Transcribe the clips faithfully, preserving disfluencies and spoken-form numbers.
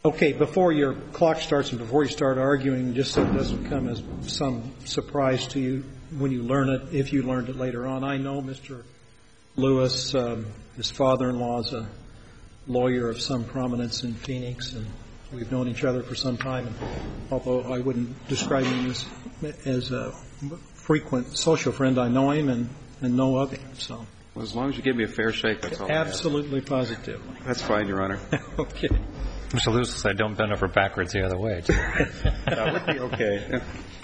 Okay, before your clock starts and before you start arguing, just so it doesn't come as some surprise to you when you learn it, if you learned it later on, I know Mister Lewis, um, his father-in-law is a lawyer of some prominence in Phoenix, and we've known each other for some time. And although I wouldn't describe him as, as a frequent social friend, I know him and, and know of him. So, well, as long as you give me a fair shake, that's all. Absolutely, positively. That's fine, Your Honor. Okay. Mister Lewis said, "Don't bend over backwards the other way." That would be okay.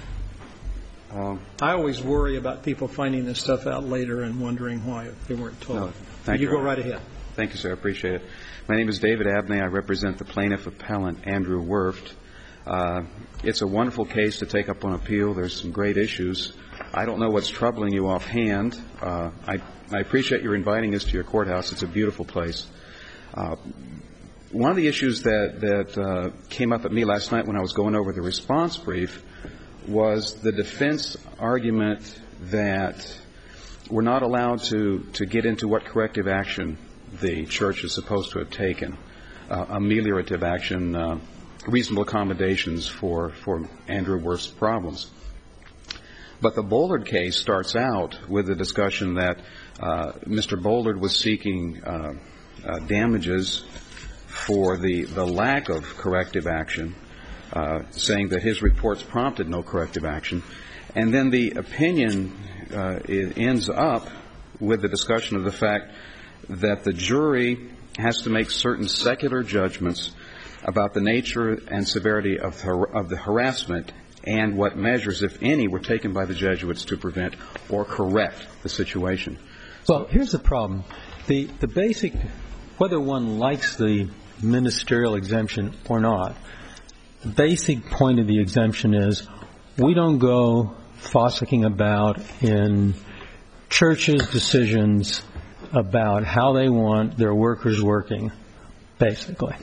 Um, I always worry about people finding this stuff out later and wondering why they weren't told. No, thank you. You go right ahead. Thank you, sir. I appreciate it. My name is David Abney. I represent the plaintiff appellant, Andrew Werft. Uh, it's a wonderful case to take up on appeal. There's some great issues. I don't know what's troubling you offhand. Uh, I, I appreciate your inviting us to your courthouse. It's a beautiful place. Uh, one of the issues that, that uh, came up at me last night when I was going over the response brief was the defense argument that we're not allowed to, to get into what corrective action the church is supposed to have taken, uh, ameliorative action, uh, reasonable accommodations for, for Andrew Werft's problems. But the Bollard case starts out with a discussion that uh, Mister Bollard was seeking uh, uh, damages for the, the lack of corrective action, uh, saying that his reports prompted no corrective action. And then the opinion uh, it ends up with the discussion of the fact that the jury has to make certain secular judgments about the nature and severity of, har- of the harassment and what measures, if any, were taken by the Jesuits to prevent or correct the situation. Well, here's the problem. The, the basic, whether one likes the ministerial exemption or not, the basic point of the exemption is we don't go fossicking about in churches' decisions about how they want their workers working, basically.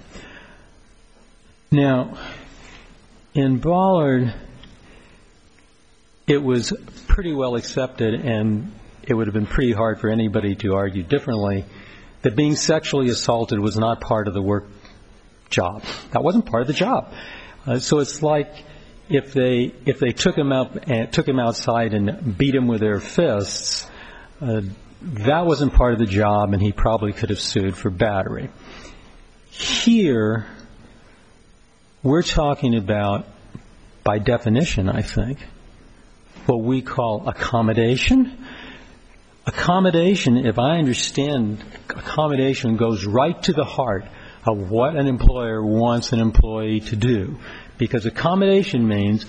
Now, in Bollard, it was pretty well accepted, and it would have been pretty hard for anybody to argue differently, that being sexually assaulted was not part of the work job. That wasn't part of the job. Uh, so it's like if they if they took him up and took him outside and beat him with their fists, uh, that wasn't part of the job, and he probably could have sued for battery. Here, we're talking about, by definition, I think, what we call accommodation. Accommodation, if I understand, accommodation goes right to the heart of what an employer wants an employee to do. Because accommodation means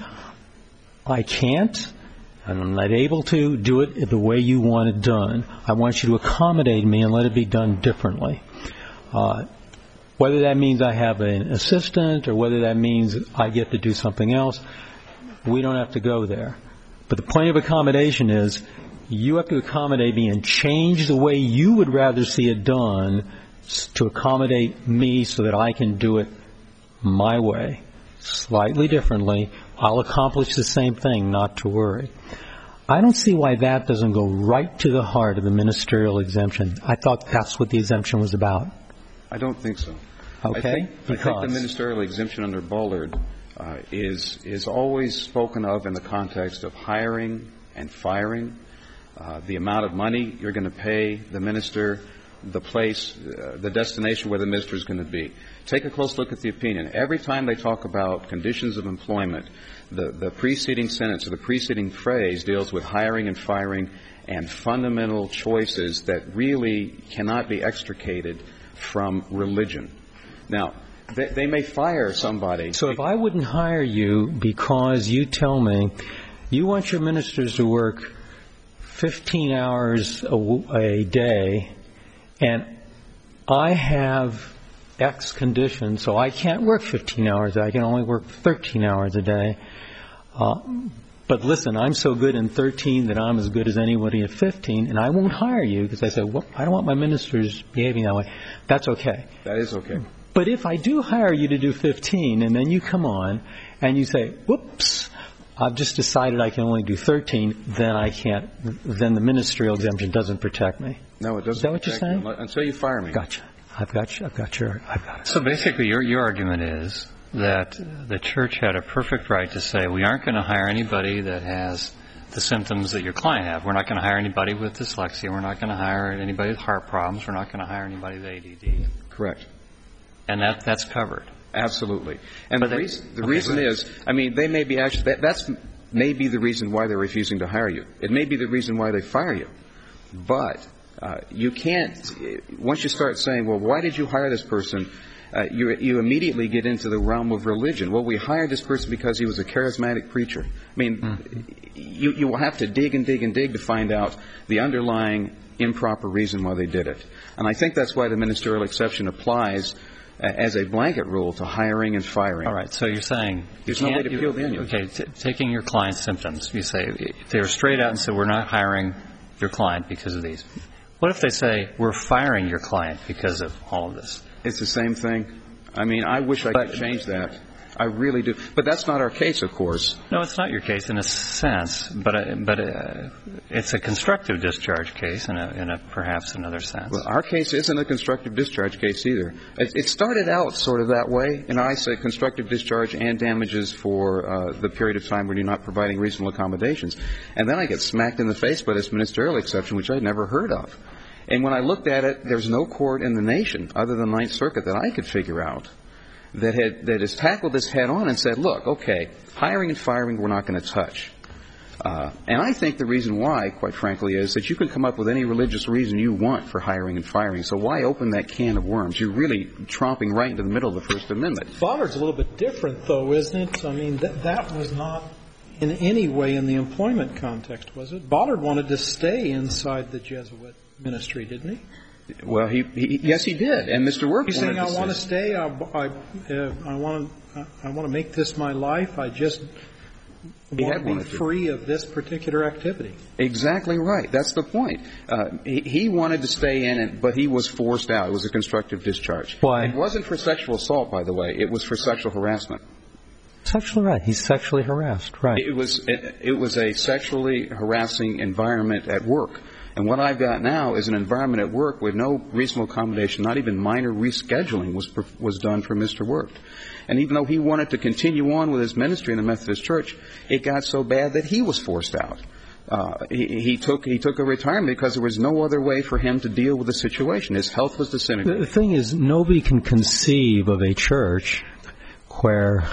I can't, and I'm not able to do it the way you want it done. I want you to accommodate me and let it be done differently. Uh, whether that means I have an assistant or whether that means I get to do something else, we don't have to go there. But the point of accommodation is you have to accommodate me and change the way you would rather see it done to accommodate me so that I can do it my way, slightly differently. I'll accomplish the same thing, not to worry. I don't see why that doesn't go right to the heart of the ministerial exemption. I thought that's what the exemption was about. I don't think so. Okay. I think, because I think the ministerial exemption under Bollard uh, is is always spoken of in the context of hiring and firing, uh, the amount of money you're going to pay the minister, the place, uh, the destination where the minister is going to be. Take a close look at the opinion. Every time they talk about conditions of employment, the, the preceding sentence or the preceding phrase deals with hiring and firing and fundamental choices that really cannot be extricated from religion. Now, they, they may fire somebody. So if I wouldn't hire you because you tell me you want your ministers to work fifteen hours a, a day, and I have X conditions, so I can't work fifteen hours. I can only work thirteen hours a day. Uh, but listen, I'm so good in thirteen that I'm as good as anybody at fifteen, and I won't hire you because I said, well, I don't want my ministers behaving that way. That's okay. That is okay. But if I do hire you to do fifteen, and then you come on and you say, whoops, I've just decided I can only do thirteen, then I can't, then the ministerial exemption doesn't protect me. No, it doesn't. Is that what you're saying? Until you fire me. Gotcha. I've got you. I've got your. I've got it. So basically, your your argument is that the church had a perfect right to say, we aren't going to hire anybody that has the symptoms that your client have. We're not going to hire anybody with dyslexia. We're not going to hire anybody with heart problems. We're not going to hire anybody with A D D. Correct. And that that's covered. Absolutely. And But the they- reason, the okay, reason go ahead. is, I mean, they may be actually, that, that's may be the reason why they're refusing to hire you. It may be the reason why they fire you. But uh, you can't, once you start saying, well, why did you hire this person, uh, you, you immediately get into the realm of religion. Well, we hired this person because he was a charismatic preacher. I mean, mm-hmm. you, you will have to dig and dig and dig to find out the underlying improper reason why they did it. And I think that's why the ministerial exception applies as a blanket rule to hiring and firing. All right. So you're saying there's you no way to you, peel the onion. Okay. T- taking your client's symptoms, you say if they were straight out and said we're not hiring your client because of these. What if they say we're firing your client because of all of this? It's the same thing. I mean, I wish I could change that. I really do. But that's not our case, of course. No, it's not your case in a sense, but uh, but uh, it's a constructive discharge case in a, in a perhaps another sense. Well, our case isn't a constructive discharge case either. It, it started out sort of that way, and I said constructive discharge and damages for uh, the period of time when you're not providing reasonable accommodations. And then I get smacked in the face by this ministerial exception, which I'd never heard of. And when I looked at it, there's no court in the nation other than Ninth Circuit that I could figure out that had that has tackled this head on and said, look, okay, hiring and firing we're not going to touch. Uh, and I think the reason why, quite frankly, is that you can come up with any religious reason you want for hiring and firing. So why open that can of worms? You're really tromping right into the middle of the First Amendment. Bollard's a little bit different, though, isn't it? I mean, that, that was not in any way in the employment context, was it? Bollard wanted to stay inside the Jesuit ministry, didn't he? Well, he, he yes, he did, and Mister Work. He's saying, "I want to stay. I, I, uh, I want to. I want to make this my life. I just he want to be to. free of this particular activity." Exactly right. That's the point. Uh, he, he wanted to stay in it, but he was forced out. It was a constructive discharge. Why? It wasn't for sexual assault, by the way. It was for sexual harassment. Sexually right. He's sexually harassed. Right. It was. It, it was a sexually harassing environment at work. And what I've got now is an environment at work with no reasonable accommodation, not even minor rescheduling was was done for Mister Work. And even though he wanted to continue on with his ministry in the Methodist Church, it got so bad that he was forced out. Uh, he, he took he took a retirement because there was no other way for him to deal with the situation. His health was disintegrating. The thing is, nobody can conceive of a church where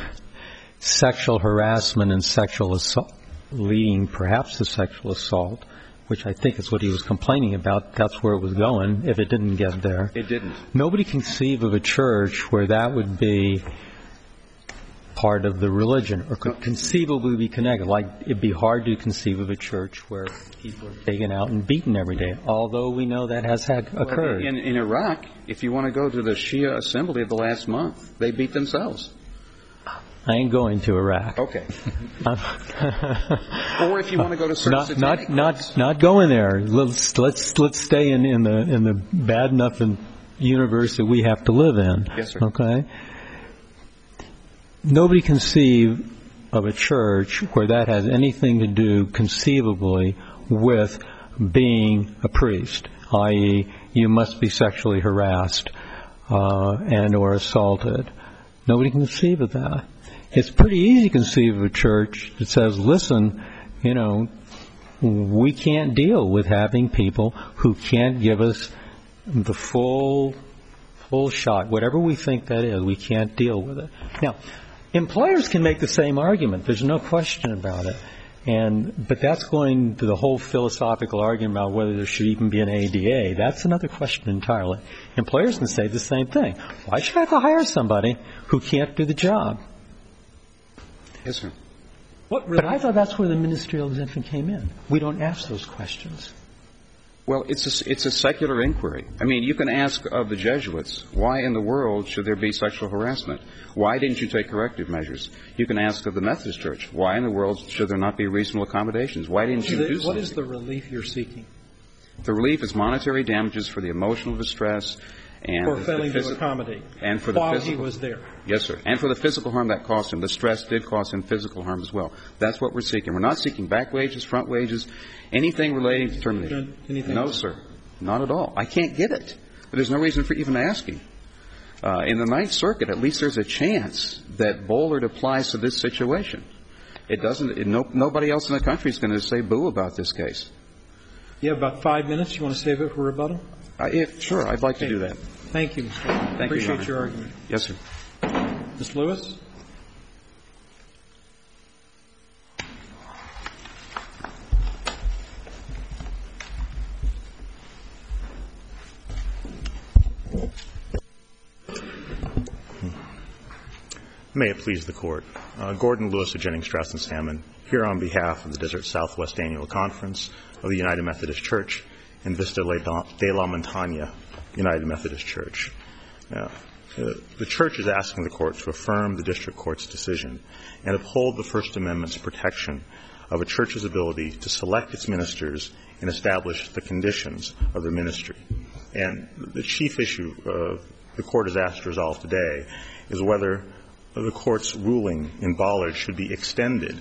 sexual harassment and sexual assault, leading perhaps to sexual assault, which I think is what he was complaining about. That's where it was going, if it didn't get there. It didn't. Nobody can conceive of a church where that would be part of the religion, or could conceivably be connected. Like, it'd be hard to conceive of a church where people are taken out and beaten every day, although we know that has had occurred. Well, in, in Iraq, if you want to go to the Shia assembly of the last month, they beat themselves. I ain't going to Iraq. Okay. Or if you want to go to certain not satanic not not not going there. Let's let's let's stay in, in the in the bad enough universe that we have to live in. Yes, sir. Okay. Nobody conceive of a church where that has anything to do conceivably with being a priest, that is, you must be sexually harassed uh, and or assaulted. Nobody can conceive of that. It's pretty easy to conceive of a church that says, listen, you know, we can't deal with having people who can't give us the full full shot, whatever we think that is, we can't deal with it. Now, employers can make the same argument. There's no question about it. And but that's going to the whole philosophical argument about whether there should even be an A D A. That's another question entirely. Employers can say the same thing. Why should I have to hire somebody who can't do the job? Yes, sir. What really? But I thought that's where the ministerial exemption came in. We don't ask those questions. Well, it's a, it's a secular inquiry. I mean, you can ask of the Jesuits, why in the world should there be sexual harassment? Why didn't you take corrective measures? You can ask of the Methodist Church, why in the world should there not be reasonable accommodations? Why didn't you do something? What is the relief you're seeking? The relief is monetary damages for the emotional distress and for the, failing the to accommodate and for the while physical, he was there. Yes, sir. And for the physical harm that cost him. The stress did cost him physical harm as well. That's what we're seeking. We're not seeking back wages, front wages, anything relating to termination. Anything no, else? sir. Not at all. I can't get it. There's no reason for even asking. Uh, in the Ninth Circuit, at least there's a chance that Bollard applies to this situation. It doesn't. It, no, nobody else in the country is going to say boo about this case. You have about five minutes. You want to save it for rebuttal? Uh, if, sure, I'd like okay. to do that. Thank you, Mister Thank Thank Appreciate you, Your your argument. Yes, sir. Miz Lewis? May it please the Court. Uh, Gordon Lewis of Jennings, Strass and Salmon, here on behalf of the Desert Southwest Annual Conference of the United Methodist Church and Vista de la Montaña United Methodist Church. Now, uh, the Church is asking the Court to affirm the District Court's decision and uphold the First Amendment's protection of a church's ability to select its ministers and establish the conditions of their ministry. And the chief issue uh, the Court is asked to resolve today is whether the Court's ruling in Bollard should be extended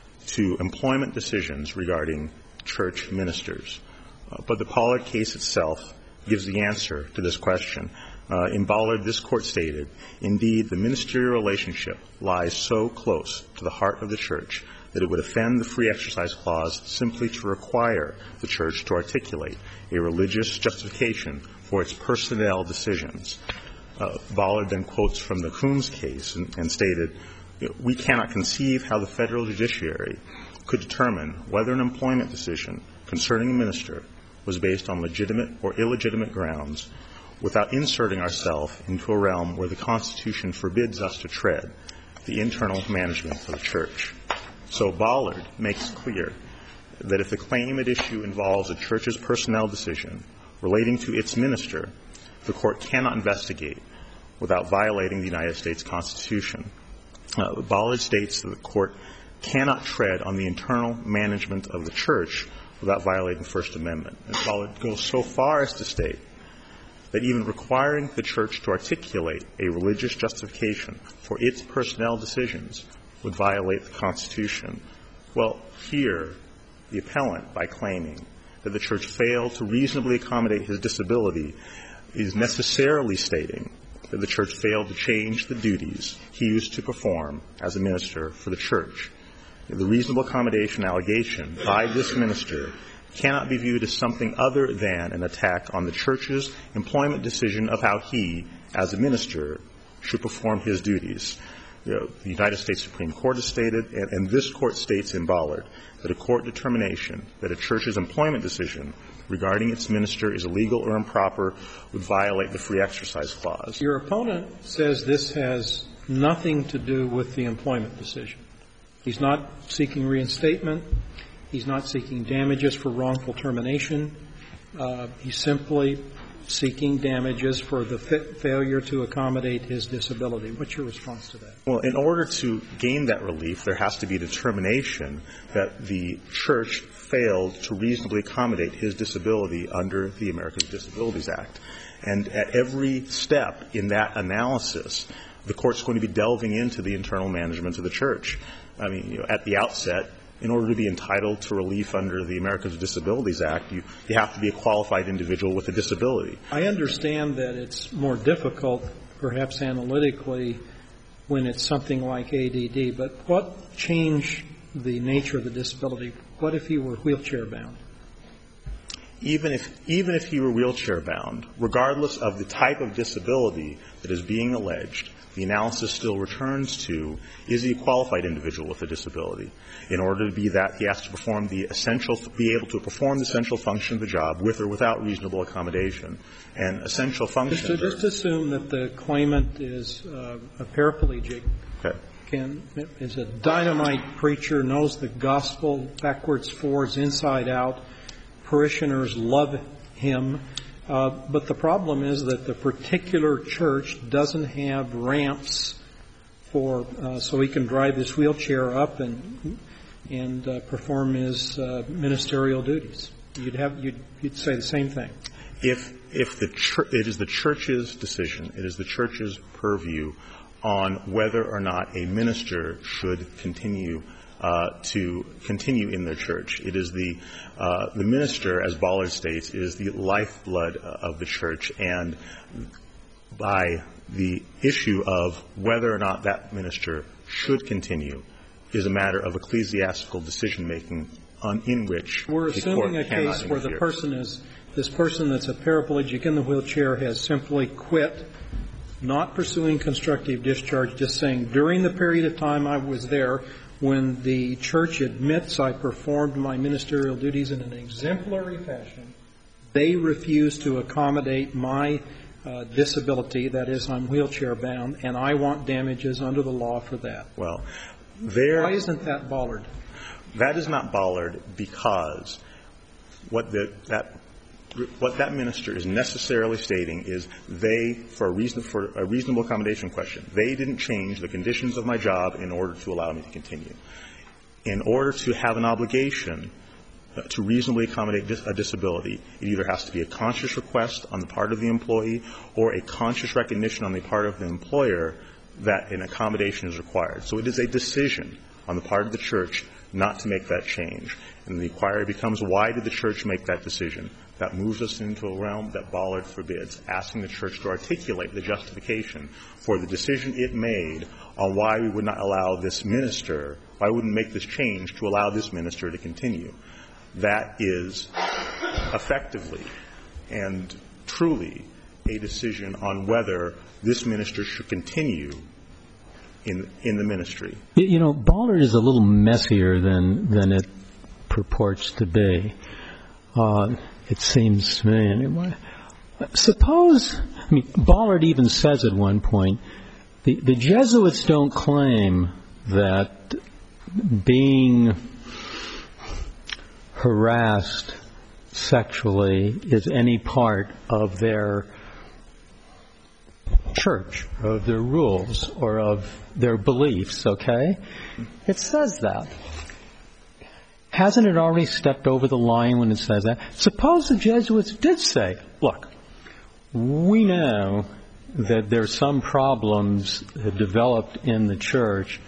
to employment decisions regarding church ministers. Uh, but the Bollard case itself gives the answer to this question. Uh, in Bollard, this Court stated, indeed, the ministerial relationship lies so close to the heart of the church that it would offend the Free Exercise Clause simply to require the church to articulate a religious justification for its personnel decisions. Uh, Bollard then quotes from the Coombs case and, and stated, we cannot conceive how the federal judiciary could determine whether an employment decision concerning a minister was based on legitimate or illegitimate grounds without inserting ourselves into a realm where the Constitution forbids us to tread the internal management of the church. So Bollard makes clear that if the claim at issue involves a church's personnel decision relating to its minister, the Court cannot investigate without violating the United States Constitution. Uh, Bollard states that the Court cannot tread on the internal management of the church without violating the First Amendment. And Bollard goes so far as to state that even requiring the church to articulate a religious justification for its personnel decisions would violate the Constitution. Well, here, the appellant, by claiming that the church failed to reasonably accommodate his disability, is necessarily stating that the church failed to change the duties he used to perform as a minister for the church. The reasonable accommodation allegation by this minister cannot be viewed as something other than an attack on the church's employment decision of how he, as a minister, should perform his duties. You know, the United States Supreme Court has stated, and, and this Court states in Bollard, that a court determination that a church's employment decision regarding its minister is illegal or improper would violate the Free Exercise Clause. Your opponent says this has nothing to do with the employment decision. He's not seeking reinstatement. He's not seeking damages for wrongful termination. Uh, he's simply seeking damages for the fa- failure to accommodate his disability. What's your response to that? Well, in order to gain that relief, there has to be determination that the church failed to reasonably accommodate his disability under the Americans with Disabilities Act. And at every step in that analysis, the Court's going to be delving into the internal management of the church. I mean, you know, at the outset, in order to be entitled to relief under the Americans with Disabilities Act, you, you have to be a qualified individual with a disability. I understand that it's more difficult, perhaps analytically, when it's something like A D D, but what changed the nature of the disability? What if he were wheelchair-bound? Even if, even if he were wheelchair-bound, regardless of the type of disability that is being alleged, the analysis still returns to, is he a qualified individual with a disability? In order to be that, he has to perform the essential, be able to perform the essential function of the job with or without reasonable accommodation. And essential functions Just, just assume that the claimant is uh, a paraplegic. Okay. Can, is a dynamite preacher, knows the gospel backwards, forwards, inside out. Parishioners love him. Uh, but the problem is that the particular church doesn't have ramps for uh, so he can drive his wheelchair up and and uh, perform his uh, ministerial duties. You'd have you'd, you'd say the same thing. If if the church, it is the church's decision, it is the church's purview on whether or not a minister should continue uh, to continue in their church. It is the uh, the minister, as Ballard states, is the lifeblood of the church, and by the issue of whether or not that minister should continue is a matter of ecclesiastical decision-making on, in which we're the assuming court a cannot case where the interfere. person is, this person that's a paraplegic in the wheelchair has simply quit, not pursuing constructive discharge, just saying during the period of time I was there, when the church admits I performed my ministerial duties in an exemplary fashion, they refuse to accommodate my uh, disability, that is, I'm wheelchair bound, and I want damages under the law for that. Well, there. Why isn't that Ballard? That is not Ballard because what the, that what that minister is necessarily stating is they, for a reason for a reasonable accommodation question, they didn't change the conditions of my job in order to allow me to continue. In order to have an obligation to reasonably accommodate a disability, it either has to be a conscious request on the part of the employee or a conscious recognition on the part of the employer that an accommodation is required. So it is a decision on the part of the church not to make that change. And the inquiry becomes, why did the church make that decision? That moves us into a realm that Ballard forbids, asking the church to articulate the justification for the decision it made on why we would not allow this minister, why we wouldn't make this change to allow this minister to continue. That is effectively and truly a decision on whether this minister should continue in in the ministry. You know, Ballard is a little messier than than it purports to be. Uh, it seems to me, anyway. Suppose, I mean, Ballard even says at one point, the, the Jesuits don't claim that being harassed sexually is any part of their church, or of their rules, or of their beliefs, okay? It says that. Hasn't it already stepped over the line when it says that? Suppose the Jesuits did say, look, we know that there's some problems that developed in the church,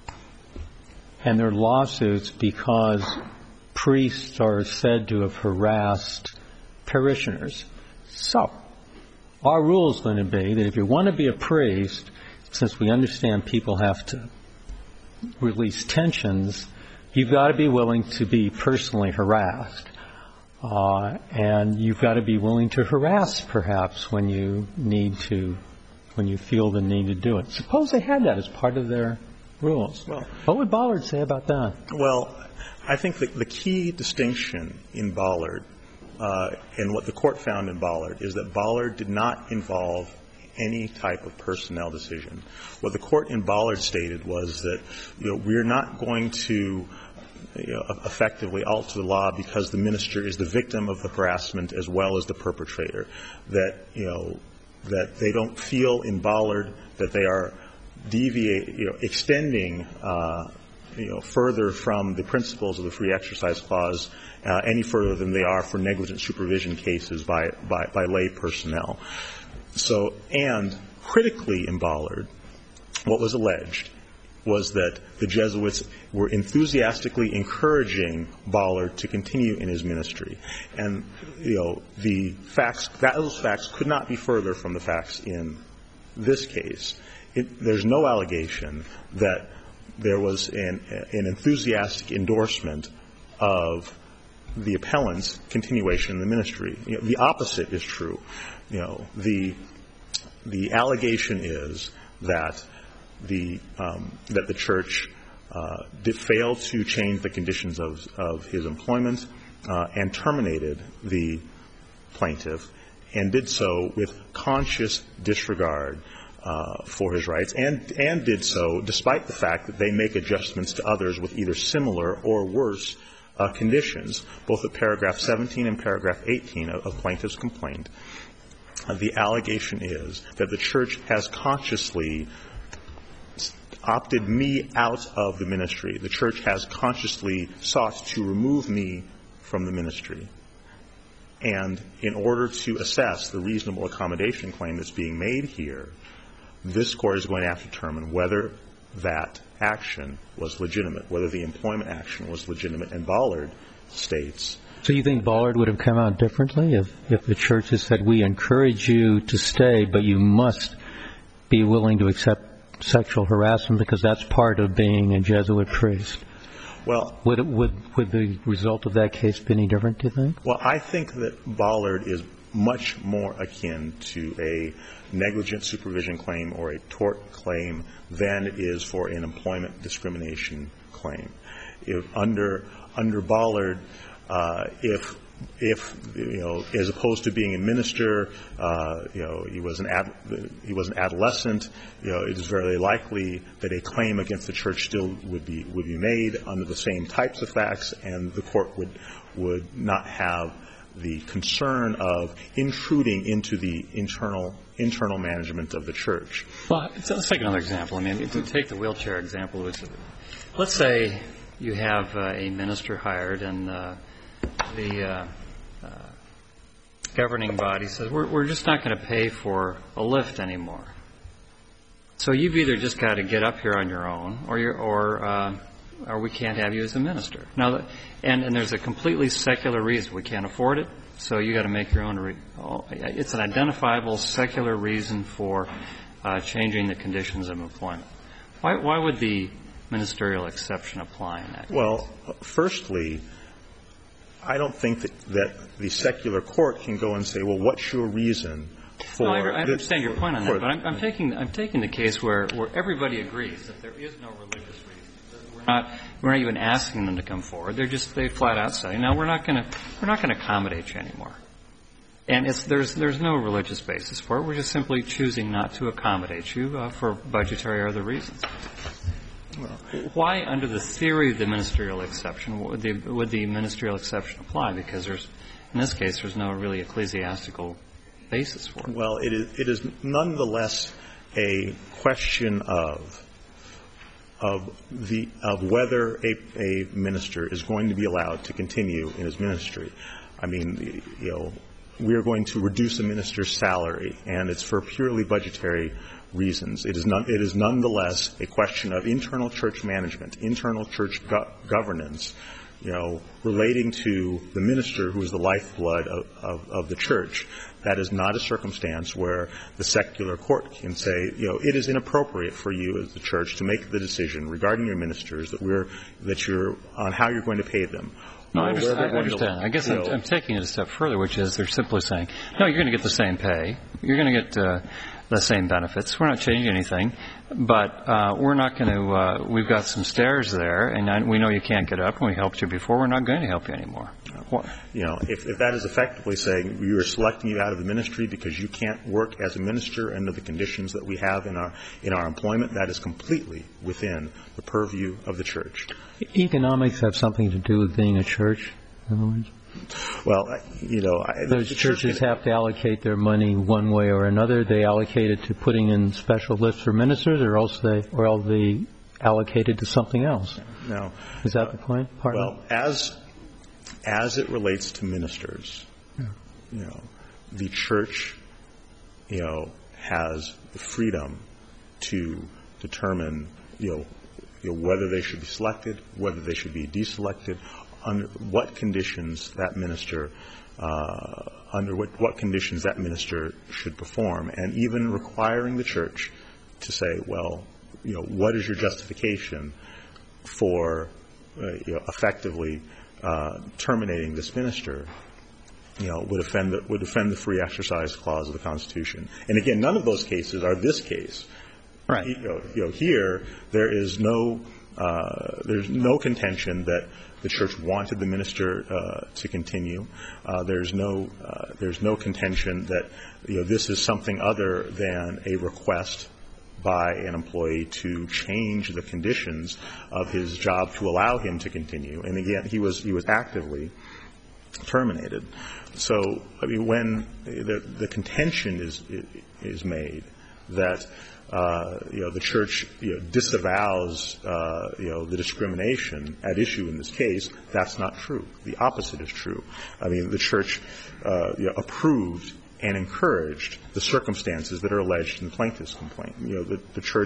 and there are lawsuits because priests are said to have harassed parishioners. So, our rule is going to be that if you want to be a priest, since we understand people have to release tensions, you've got to be willing to be personally harassed. Uh, and you've got to be willing to harass, perhaps, when you need to, when you feel the need to do it. Suppose they had that as part of their rules. Well, what would Ballard say about that? Well, I think that the key distinction in Ballard uh, and what the court found in Ballard is that Ballard did not involve any type of personnel decision. What the court in Ballard stated was that, you know, we're not going to, you know, effectively alter the law because the minister is the victim of the harassment as well as the perpetrator. That, you know, that they don't feel in Ballard that they are deviate, you know, extending, uh, you know, further from the principles of the Free Exercise Clause uh, any further than they are for negligent supervision cases by, by, by lay personnel. So, and critically in Ballard, what was alleged was that the Jesuits were enthusiastically encouraging Ballard to continue in his ministry. And, you know, the facts, those facts could not be further from the facts in this case. It, there's no allegation that there was an, an enthusiastic endorsement of the appellant's continuation in the ministry. You know, the opposite is true. You know, the the allegation is that the um, that the church uh, did fail to change the conditions of of his employment uh, and terminated the plaintiff, and did so with conscious disregard Uh, for his rights, and and did so despite the fact that they make adjustments to others with either similar or worse uh, conditions, both at paragraph seventeen and paragraph eighteen of, of plaintiff's complaint. Uh, the allegation is that the church has consciously opted me out of the ministry. The church has consciously sought to remove me from the ministry. And in order to assess the reasonable accommodation claim that's being made here, this Court is going to have to determine whether that action was legitimate, whether the employment action was legitimate. And Bollard states. So you think Bollard would have come out differently if, if the church had said, we encourage you to stay, but you must be willing to accept sexual harassment because that's part of being a Jesuit priest? Well, would, it, would, would the result of that case be any different, do you think? Well, I think that Bollard is much more akin to a negligent supervision claim or a tort claim than it is for an employment discrimination claim. If under under Bollard, uh, if if you know, as opposed to being a minister, uh, you know, he was an ad, he was an adolescent. You know, it is very likely that a claim against the church still would be would be made under the same types of facts, and the court would would not have the concern of intruding into the internal internal management of the church. Well, let's take another example. I mean, if we take the wheelchair example, which, let's say you have uh, a minister hired, and uh, the uh, uh, governing body says, we're, we're just not going to pay for a lift anymore. So you've either just got to get up here on your own, or you're, or uh, or we can't have you as a minister. Now, and, and there's a completely secular reason. We can't afford it, so you got to make your own. Re- it's an identifiable secular reason for uh, changing the conditions of employment. Why, why would the ministerial exception apply in that case? Well, firstly, I don't think that, that the secular court can go and say, well, what's your reason for... No, I, I understand your point on that, for, but I'm, I'm taking I'm taking the case where, where everybody agrees that there is no religious reason. We're not we're not even asking them to come forward. They're just they flat out say, no, we're not going to we're not going to accommodate you anymore. And it's there's there's no religious basis for it. We're just simply choosing not to accommodate you uh, for budgetary or other reasons. Why, under the theory of the ministerial exception, would the, would the ministerial exception apply? Because there's, in this case, there's no really ecclesiastical basis for it. Well, it is, it is nonetheless a question of of the of whether a, a minister is going to be allowed to continue in his ministry. I mean, you know, we are going to reduce a minister's salary, and it's for purely budgetary reasons. It is, non, it is nonetheless a question of internal church management, internal church go- governance, you know, relating to the minister who is the lifeblood of, of, of the church. That is not a circumstance where the secular court can say, you know, it is inappropriate for you as the church to make the decision regarding your ministers that we're that you're on how you're going to pay them. No, I understand. I, understand. I guess I'm, I'm taking it a step further, which is they're simply saying, no, you're going to get the same pay. You're going to get uh, the same benefits. We're not changing anything, but uh, we're not going to. Uh, we've got some stairs there, and I, we know you can't get up, and we helped you before. We're not going to help you anymore. What? You know, if, if that is effectively saying we are selecting you out of the ministry because you can't work as a minister under the conditions that we have in our in our employment, that is completely within the purview of the church. Economics have something to do with being a church, in other words? Well, you know, I, those the churches church have to allocate their money one way or another. They allocate it to putting in special lists for ministers, or else they, or else they allocate it to something else. No, is that the point? Partly? Well, as as it relates to ministers, yeah. you know, the church, you know, has the freedom to determine, you know, you know, whether they should be selected, whether they should be deselected, under what conditions that minister, uh, under what, what conditions that minister should perform, and even requiring the church to say, well, you know, what is your justification for, uh, you know, effectively uh, terminating this minister? You know, would offend the, would offend the free exercise clause of the Constitution. And again, none of those cases are this case. Right. You know, you know here there is no uh, there's no contention that the church wanted the minister uh, to continue. Uh, there's no uh, there's no contention that, you know, this is something other than a request by an employee to change the conditions of his job to allow him to continue. And again, he was he was actively terminated. So, I mean, when the, the contention is is made that uh, you know the church you know, disavows uh, you know the discrimination at issue in this case, that's not true. The opposite is true. I mean, the church uh, you know, approved and encouraged the circumstances that are alleged in the plaintiff's complaint. You know, the, the church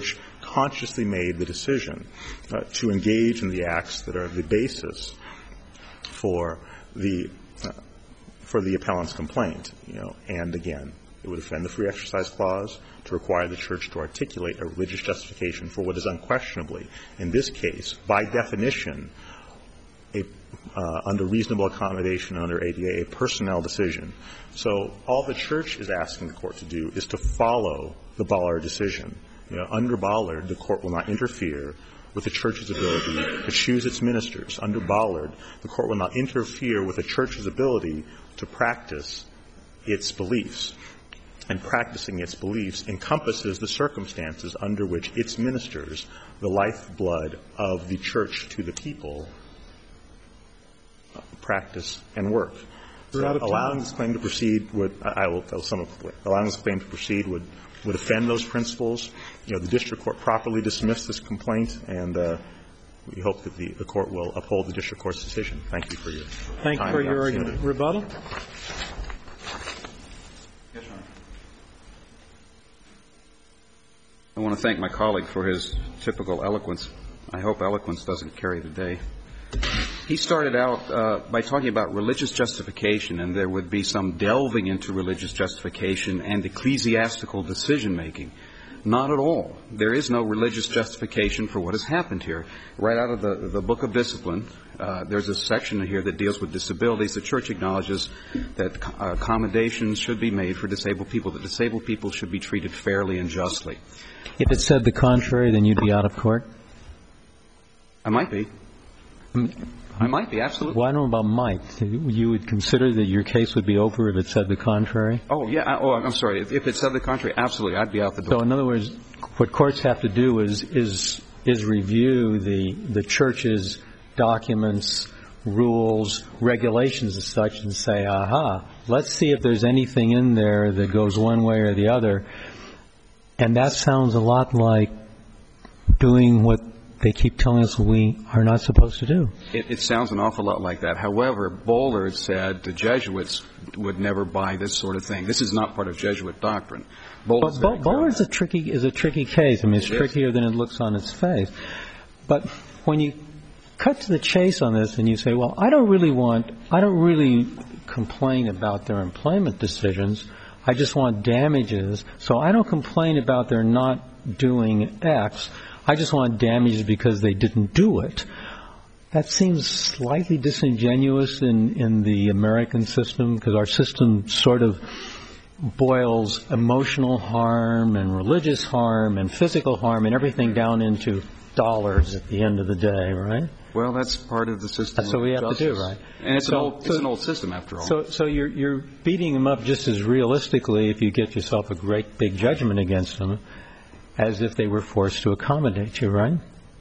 consciously made the decision uh, to engage in the acts that are the basis for the uh, for the appellant's complaint. You know, and again, it would offend the free exercise clause to require the church to articulate a religious justification for what is unquestionably, in this case, by definition, a, uh, under reasonable accommodation under A D A, a personnel decision. So all the church is asking the court to do is to follow the Bollard decision. You know, under Bollard, the court will not interfere with the church's ability to choose its ministers. Under Bollard, the court will not interfere with the church's ability to practice its beliefs. And practicing its beliefs encompasses the circumstances under which its ministers, the lifeblood of the church to the people, uh, practice and work. So allowing this claim to proceed would, I will tell some of it, allowing this claim to proceed would, would offend those principles. You know, the district court properly dismissed this complaint, and uh, we hope that the, the court will uphold the district court's decision. Thank you for your Thank time you for and your opportunity. argument. Rebuttal? Yes, Your Honor. I want to thank my colleague for his typical eloquence. I hope eloquence doesn't carry the day. He started out uh, by talking about religious justification, and there would be some delving into religious justification and ecclesiastical decision-making. Not at all. There is no religious justification for what has happened here. Right out of the, the Book of Discipline, uh, there's a section here that deals with disabilities. The church acknowledges that accommodations should be made for disabled people, that disabled people should be treated fairly and justly. If it said the contrary, then you'd be out of court? I might be. I might be, absolutely. Well, I don't know about might. You would consider that your case would be over if it said the contrary? Oh, yeah. I, oh, I'm sorry. If, if it said the contrary, absolutely. I'd be out the door. So, in other words, what courts have to do is is is review the the church's documents, rules, regulations and such, and say, aha, let's see if there's anything in there that goes one way or the other. And that sounds a lot like doing what they keep telling us we are not supposed to do. It, it sounds an awful lot like that. However, Bollard said the Jesuits would never buy this sort of thing. This is not part of Jesuit doctrine. Bollard's, Bo- Bollard's a tricky is a tricky case. I mean, it's it trickier is. than it looks on its face. But when you cut to the chase on this and you say, well, I don't really want, I don't really complain about their employment decisions. I just want damages. So I don't complain about their not doing X. I just want damages because they didn't do it. That seems slightly disingenuous in, in the American system, because our system sort of boils emotional harm and religious harm and physical harm and everything down into dollars at the end of the day, right? Well, that's part of the system. That's what we have justice. to do, right? And it's, so, an old, it's so, an old system, after all. So, so you're, you're beating them up just as realistically if you get yourself a great big judgment against them as if they were forced to accommodate you, right?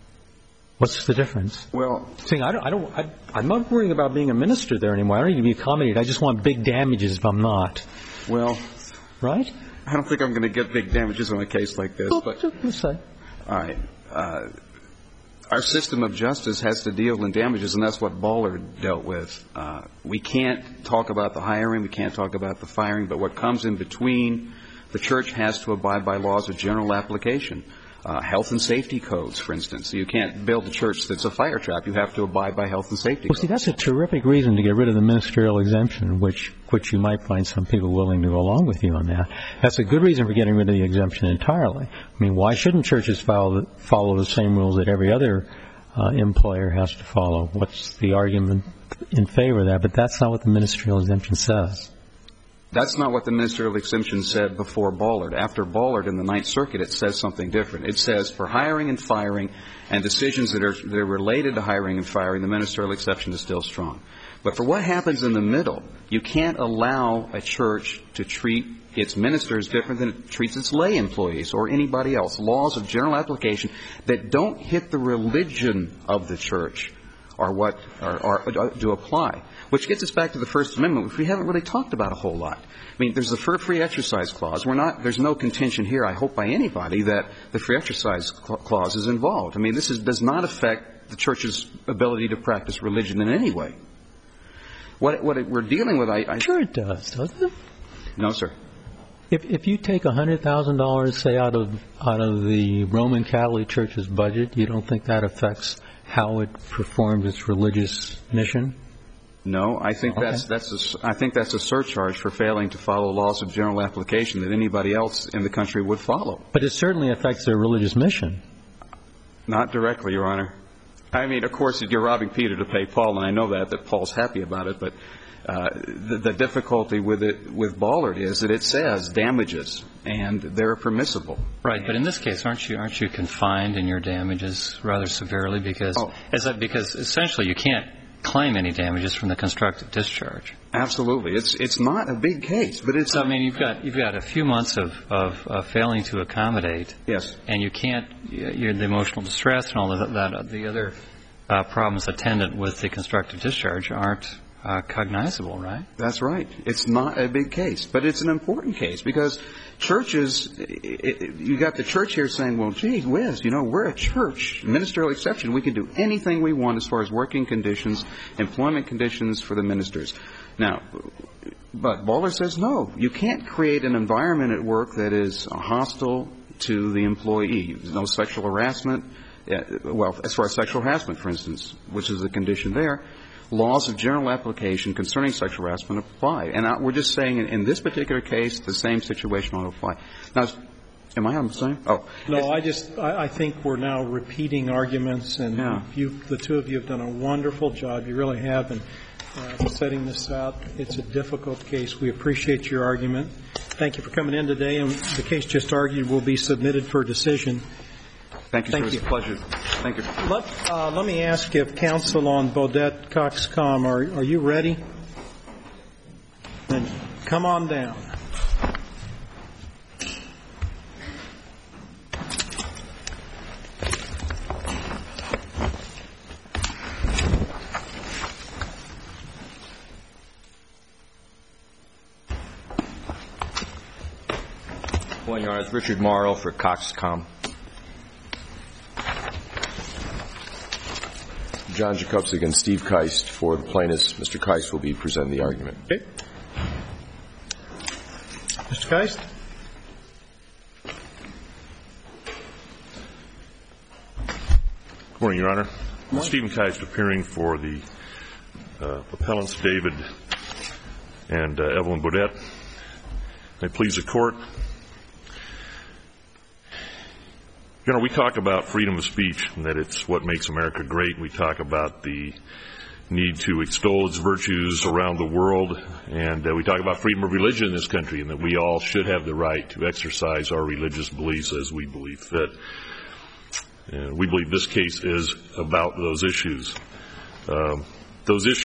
What's the difference? Well, See, I don't, I don't, I, I'm not worrying about being a minister there anymore. I don't need to be accommodated. I just want big damages if I'm not. well, Right? I don't think I'm going to get big damages on a case like this. Well, But let's say. all right, uh, our system of justice has to deal in damages, and that's what Bollard dealt with. Uh, we can't talk about the hiring, we can't talk about the firing, but what comes in between, the church has to abide by laws of general application. Uh, health and safety codes, for instance. So you can't build a church that's a fire trap. You have to abide by health and safety Well, codes. see, that's a terrific reason to get rid of the ministerial exemption, which which you might find some people willing to go along with you on that. That's a good reason for getting rid of the exemption entirely. I mean, why shouldn't churches follow the, follow the same rules that every other uh, employer has to follow? What's the argument in favor of that? But that's not what the ministerial exemption says. That's not what the ministerial exemption said before Bollard. After Bollard in the Ninth Circuit, it says something different. It says for hiring and firing and decisions that are, that are related to hiring and firing, the ministerial exception is still strong. But for what happens in the middle, you can't allow a church to treat its ministers different than it treats its lay employees or anybody else. Laws of general application that don't hit the religion of the church are what are, are, do apply. Which gets us back to the First Amendment, which we haven't really talked about a whole lot. I mean, there's the free exercise clause. We're not, there's no contention here, I hope by anybody, that the free exercise clause is involved. I mean, this is, does not affect the church's ability to practice religion in any way. What, what it, we're dealing with, I, I... Sure it does, doesn't it? No, sir. If if you take one hundred thousand dollars, say, out of out of the Roman Catholic Church's budget, you don't think that affects how it performs its religious mission? No, I think Okay. that's that's a, I think that's a surcharge for failing to follow laws of general application that anybody else in the country would follow. But it certainly affects their religious mission. Not directly, Your Honor. I mean, of course, you're robbing Peter to pay Paul, and I know that that Paul's happy about it. But uh, the, the difficulty with it with Ballard is that it says damages, and they're permissible. Right, but in this case, aren't you aren't you confined in your damages rather severely because Oh. as that, because essentially you can't claim any damages from the constructive discharge. Absolutely, it's it's not a big case, but it's. So I mean, you've got you've got a few months of of, of failing to accommodate. Yes. And you can't. You're the emotional distress and all of that. The other uh, problems attendant with the constructive discharge aren't uh, cognizable, right? That's right. It's not a big case, but it's an important case because churches, it, it, you got the church here saying, well, gee whiz, you know, we're a church, ministerial exception. We can do anything we want as far as working conditions, employment conditions for the ministers. Now, but Ballard says, no, you can't create an environment at work that is hostile to the employee. There's no sexual harassment. Well, as far as sexual harassment, for instance, which is a condition there, laws of general application concerning sexual harassment apply. And I, we're just saying in, in this particular case, the same situation ought to apply. Now, am I on the same? Oh. No, I just, I, I think we're now repeating arguments, and Yeah. you, the two of you have done a wonderful job. You really have in uh, setting this out. It's a difficult case. We appreciate your argument. Thank you for coming in today, and the case just argued will be submitted for decision. Thank you, Thank sir. you. It's a pleasure. Thank you. Let, uh, let me ask if counsel on Bodette Coxcom, are, are you ready? Then come on down. Well, Your Honor, it's Richard Morrow for Coxcom. John Jakubczyk and Steve Keist for the plaintiffs. Mister Keist will be presenting the argument. Okay. Mister Keist? Good morning, Your Honor. Stephen Keist appearing for the uh, appellants David and uh, Evelyn Bodette. May it please the Court. Your Honor, we talk about freedom of speech and that it's what makes America great. We talk about the need to extol its virtues around the world, and uh, we talk about freedom of religion in this country and that we all should have the right to exercise our religious beliefs as we believe fit. And we believe this case is about those issues. Um, those issues